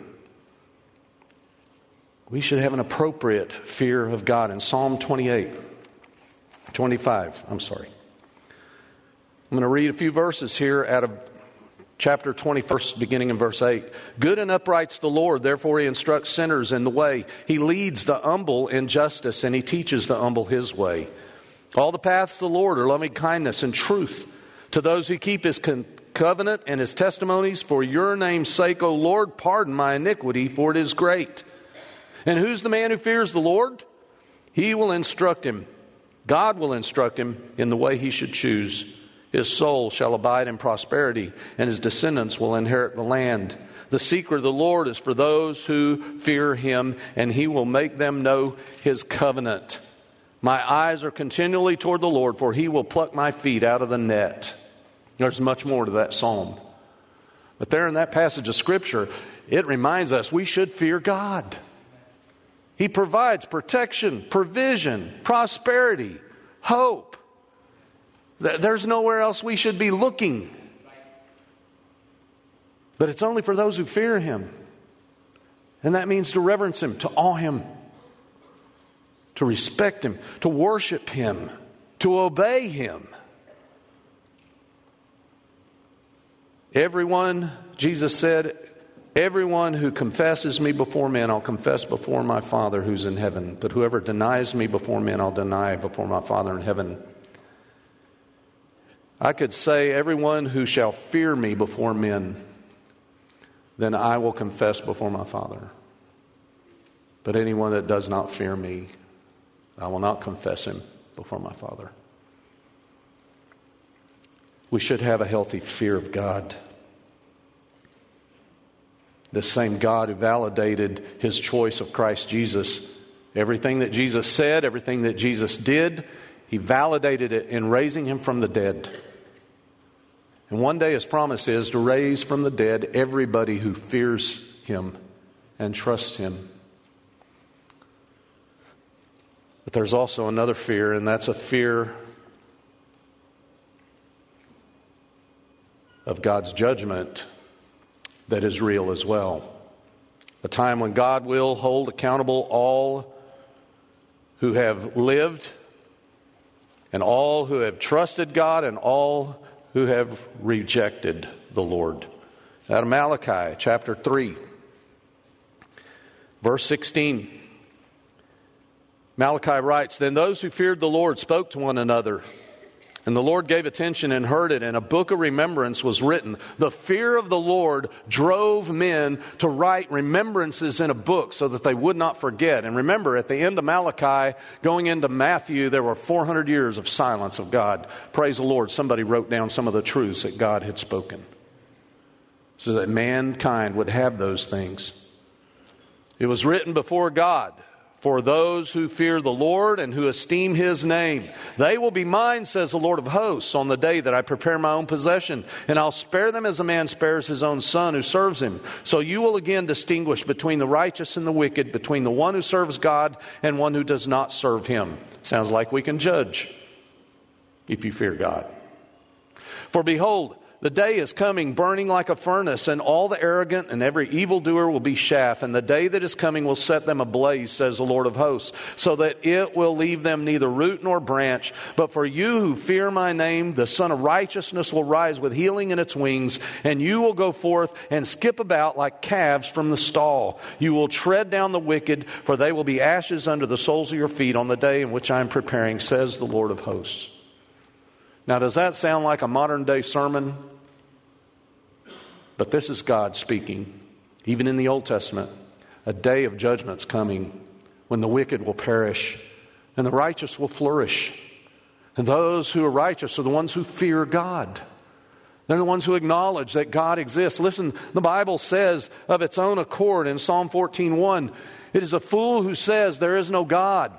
We should have an appropriate fear of God. In Psalm twenty-eight, twenty-five, I'm sorry. I'm going to read a few verses here out of chapter twenty-first, beginning in verse eight. Good and upright's the Lord, therefore He instructs sinners in the way. He leads the humble in justice, and He teaches the humble His way. All the paths of the Lord are loving kindness and truth to those who keep His con- covenant and His testimonies. For your name's sake, O Lord, pardon my iniquity, for it is great. And who's the man who fears the Lord? He will instruct him. God will instruct him in the way he should choose. His soul shall abide in prosperity, and his descendants will inherit the land. The secret of the Lord is for those who fear Him, and He will make them know His covenant. My eyes are continually toward the Lord, for He will pluck my feet out of the net. There's much more to that psalm. But there in that passage of Scripture, it reminds us we should fear God. He provides protection, provision, prosperity, hope. There's nowhere else we should be looking. But it's only for those who fear Him. And that means to reverence Him, to awe Him, to respect Him, to worship Him, to obey Him. Everyone, Jesus said, everyone who confesses me before men, I'll confess before my Father who's in heaven. But whoever denies me before men, I'll deny before my Father in heaven. I could say, everyone who shall fear me before men, then I will confess before my Father. But anyone that does not fear me, I will not confess him before my Father. We should have a healthy fear of God. The same God who validated His choice of Christ Jesus. Everything that Jesus said, everything that Jesus did, He validated it in raising him from the dead. And one day his promise is to raise from the dead everybody who fears him and trusts him. But there's also another fear, and that's a fear of God's judgment that is real as well. A time when God will hold accountable all who have lived and all who have trusted God and all who have rejected the Lord. Out of Malachi chapter three, verse sixteen. Malachi writes, "Then those who feared the Lord spoke to one another, and the Lord gave attention and heard it, and a book of remembrance was written." The fear of the Lord drove men to write remembrances in a book so that they would not forget. And remember, at the end of Malachi, going into Matthew, there were four hundred years of silence of God. Praise the Lord, somebody wrote down some of the truths that God had spoken so that mankind would have those things. It was written before God, "For those who fear the Lord and who esteem his name, they will be mine, says the Lord of hosts, on the day that I prepare my own possession. And I'll spare them as a man spares his own son who serves him. So you will again distinguish between the righteous and the wicked, between the one who serves God and one who does not serve him." Sounds like we can judge if you fear God. "For behold, the day is coming, burning like a furnace, and all the arrogant and every evildoer will be chaff. And the day that is coming will set them ablaze, says the Lord of hosts, so that it will leave them neither root nor branch. But for you who fear my name, the Son of Righteousness will rise with healing in its wings, and you will go forth and skip about like calves from the stall. You will tread down the wicked, for they will be ashes under the soles of your feet on the day in which I am preparing, says the Lord of hosts." Now, does that sound like a modern day sermon? But this is God speaking, even in the Old Testament. A day of judgment's coming when the wicked will perish and the righteous will flourish. And those who are righteous are the ones who fear God. They're the ones who acknowledge that God exists. Listen, the Bible says of its own accord in Psalm fourteen one, "It is a fool who says there is no God."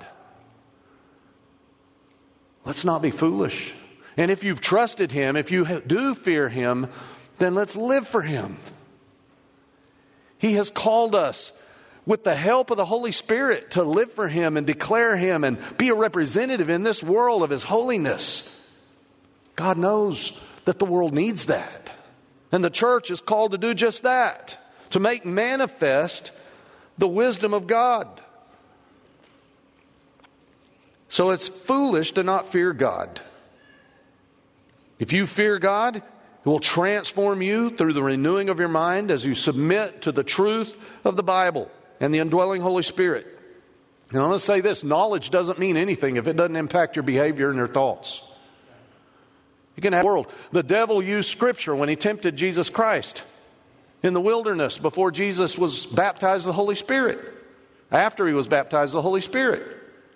Let's not be foolish. And if you've trusted him, if you do fear him, then let's live for him. He has called us with the help of the Holy Spirit to live for him and declare him and be a representative in this world of his holiness. God knows that the world needs that. And the church is called to do just that, to make manifest the wisdom of God. So it's foolish to not fear God. If you fear God, it will transform you through the renewing of your mind as you submit to the truth of the Bible and the indwelling Holy Spirit. Now, let's say this. Knowledge doesn't mean anything if it doesn't impact your behavior and your thoughts. You can have the world. The devil used Scripture when he tempted Jesus Christ in the wilderness before Jesus was baptized with the Holy Spirit, after he was baptized with the Holy Spirit.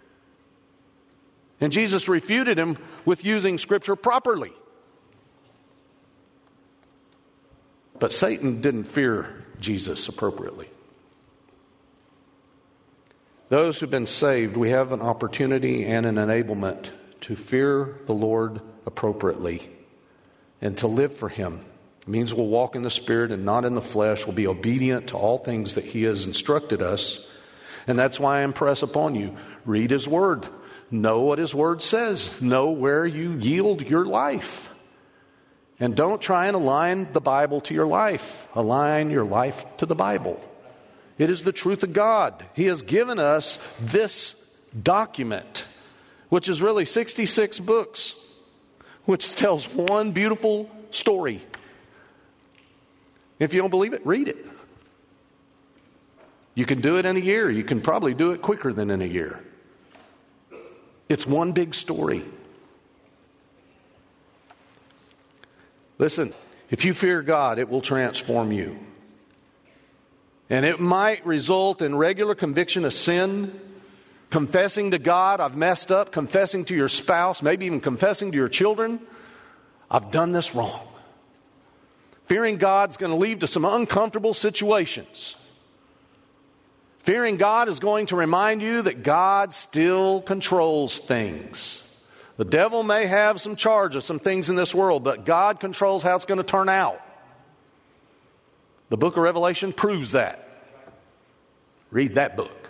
And Jesus refuted him with using Scripture properly. But Satan didn't fear Jesus appropriately. Those who've been saved, we have an opportunity and an enablement to fear the Lord appropriately and to live for him. It means we'll walk in the Spirit and not in the flesh. We'll be obedient to all things that he has instructed us. And that's why I impress upon you, read his word. Know what his word says. Know where you yield your life. And don't try and align the Bible to your life. Align your life to the Bible. It is the truth of God. He has given us this document, which is really sixty-six books, which tells one beautiful story. If you don't believe it, read it. You can do it in a year. You can probably do it quicker than in a year. It's one big story. Listen, if you fear God, it will transform you. And it might result in regular conviction of sin, confessing to God, I've messed up, confessing to your spouse, maybe even confessing to your children, I've done this wrong. Fearing God's going to lead to some uncomfortable situations. Fearing God is going to remind you that God still controls things. The devil may have some charges, some things in this world, but God controls how it's going to turn out. The book of Revelation proves that. Read that book.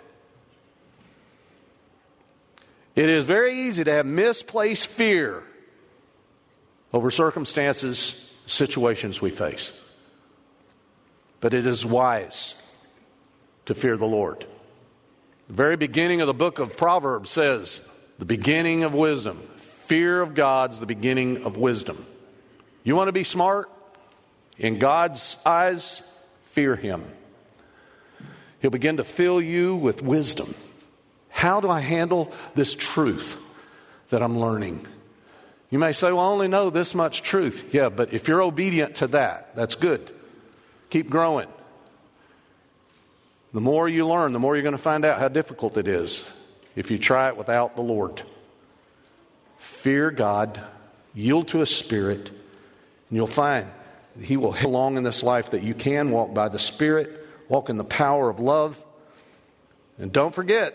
It is very easy to have misplaced fear over circumstances, situations we face. But it is wise to fear the Lord. The very beginning of the book of Proverbs says, the beginning of wisdom. Fear of God's the beginning of wisdom. You want to be smart? In God's eyes, fear Him. He'll begin to fill you with wisdom. How do I handle this truth that I'm learning? You may say, well, I only know this much truth. Yeah, but if you're obedient to that, that's good. Keep growing. The more you learn, the more you're going to find out how difficult it is if you try it without the Lord. Fear God, yield to His Spirit, and you'll find that He will help along in this life that you can walk by the Spirit, walk in the power of love. And don't forget,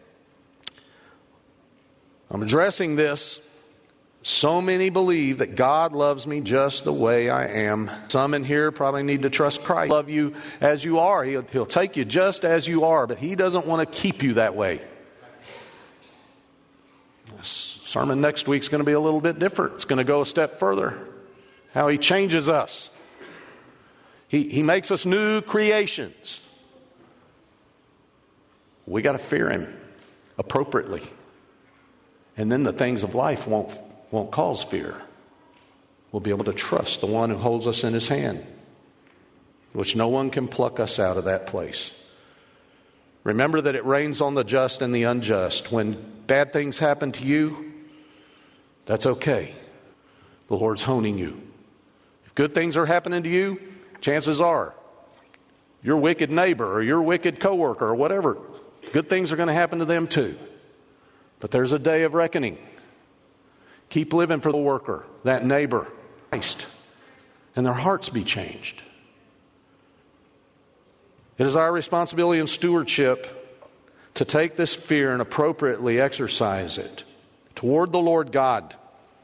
I'm addressing this. So many believe that God loves me just the way I am. Some in here probably need to trust Christ. He'll love you as you are. He'll, he'll take you just as you are, but He doesn't want to keep you that way. This sermon next week is going to be a little bit different. It's going to go a step further. How He changes us. He, he makes us new creations. We got to fear Him appropriately. And then the things of life won't won't cause fear. We'll be able to trust the one who holds us in His hand, which no one can pluck us out of that place. Remember that it rains on the just and the unjust. When bad things happen to you, that's okay. The Lord's honing you. If good things are happening to you, chances are your wicked neighbor or your wicked coworker or whatever, good things are going to happen to them too. But there's a day of reckoning. Keep living for the worker, that neighbor, Christ, and their hearts be changed. It is our responsibility and stewardship to take this fear and appropriately exercise it toward the Lord God.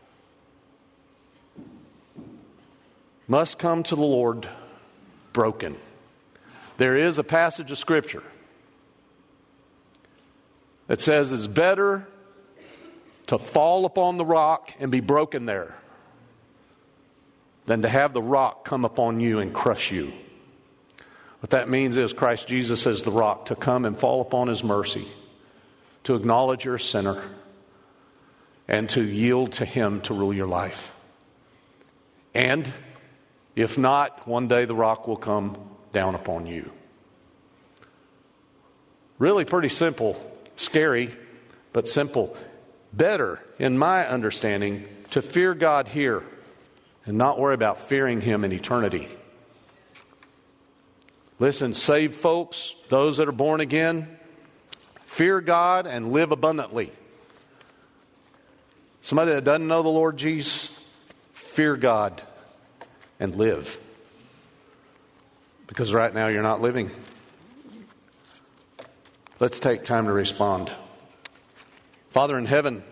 Must come to the Lord broken. There is a passage of Scripture that says it's better to fall upon the rock and be broken there than to have the rock come upon you and crush you. What that means is Christ Jesus is the rock, to come and fall upon His mercy, to acknowledge you're a sinner, and to yield to Him to rule your life. And if not, one day the rock will come down upon you. Really pretty simple, scary, but simple. Better, in my understanding, to fear God here and not worry about fearing Him in eternity. Listen, saved folks, those that are born again, fear God and live abundantly. Somebody that doesn't know the Lord Jesus, fear God and live. Because right now you're not living. Let's take time to respond. Father in heaven,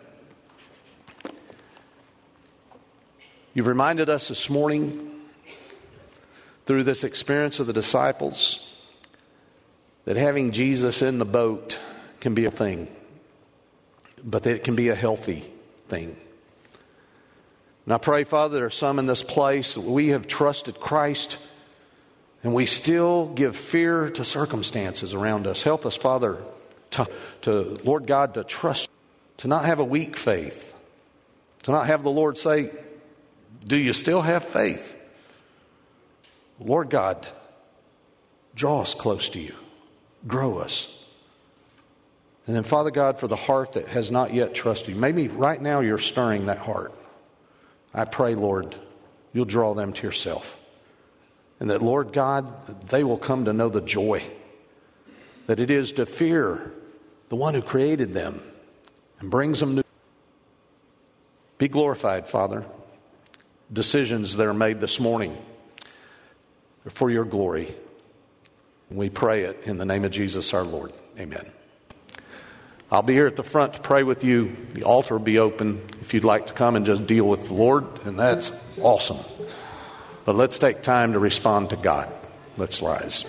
You've reminded us this morning through this experience of the disciples that having Jesus in the boat can be a thing, but that it can be a healthy thing. And I pray, Father, there are some in this place that we have trusted Christ and we still give fear to circumstances around us. Help us, Father, to, to Lord God, to trust, to not have a weak faith, to not have the Lord say, do you still have faith? Lord God, draw us close to you. Grow us. And then, Father God, for the heart that has not yet trusted you, maybe right now you're stirring that heart. I pray, Lord, you'll draw them to yourself. And that, Lord God, they will come to know the joy that it is to fear the one who created them and brings them new. Be glorified, Father. Decisions that are made this morning are for your glory. We pray it in the name of Jesus our Lord. Amen. I'll be here at the front to pray with you. The altar will be open if you'd like to come and just deal with the Lord, and that's awesome. But let's take time to respond to God. Let's rise.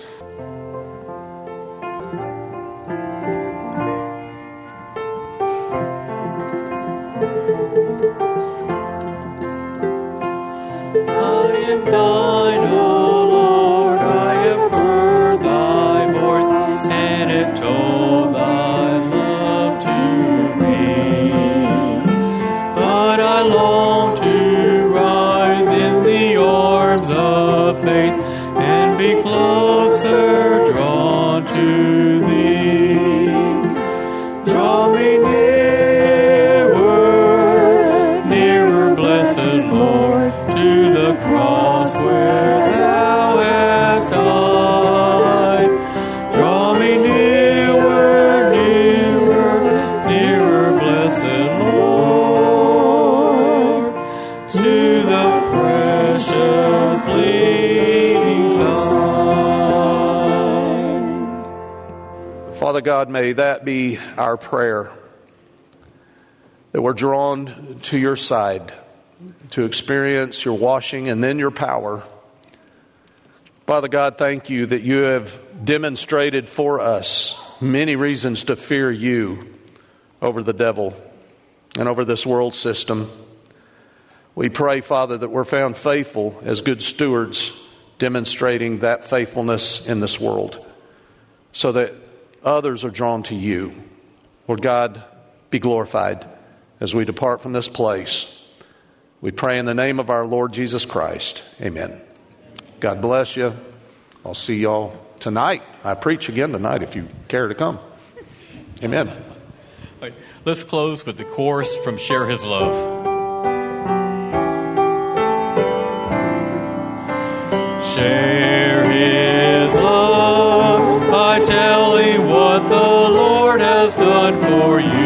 Thine, O Lord, I have heard thy voice, and it told thy love to me. But I long to rise in the arms of faith and be closer drawn to thee. Draw me nearer, nearer, blessed Lord, to the cross where thou hast died. Draw me nearer, nearer, nearer, blessed Lord, to the precious bleeding side. Father God, may that be our prayer, that we're drawn to your side to experience your washing and then your power. Father God, thank you that you have demonstrated for us many reasons to fear you over the devil and over this world system. We pray, Father, that we're found faithful as good stewards, demonstrating that faithfulness in this world so that others are drawn to you. Lord God, be glorified as we depart from this place. We pray in the name of our Lord Jesus Christ. Amen. God bless you. I'll see y'all tonight. I preach again tonight if you care to come. Amen. All right, let's close with the chorus from Share His Love. Share His love by telling what the Lord has done for you.